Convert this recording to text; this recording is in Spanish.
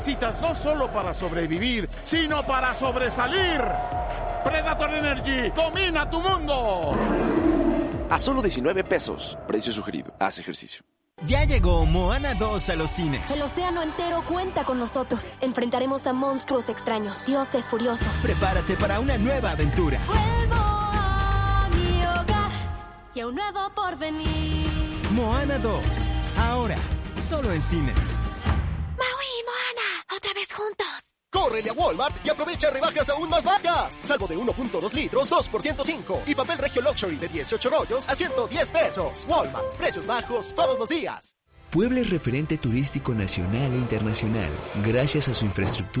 Citas no solo para sobrevivir, sino para sobresalir. Predator Energy, domina tu mundo. A solo 19 pesos. Precio sugerido. Haz ejercicio. Ya llegó Moana 2 a los cines. El océano entero cuenta con nosotros. Enfrentaremos a monstruos extraños, dioses furiosos. Prepárate para una nueva aventura. Vuelvo a mi hogar y a un nuevo porvenir. Moana 2. Ahora, solo en cines. Maui y Moana, otra vez juntos. ¡Córrele a Walmart y aprovecha rebajas aún más bajas! Salvo de 1.2 litros, 2 por 105. Y papel Regio Luxury de 18 rollos a 110 pesos. Walmart. Precios bajos todos los días. Puebla es referente turístico nacional e internacional gracias a su infraestructura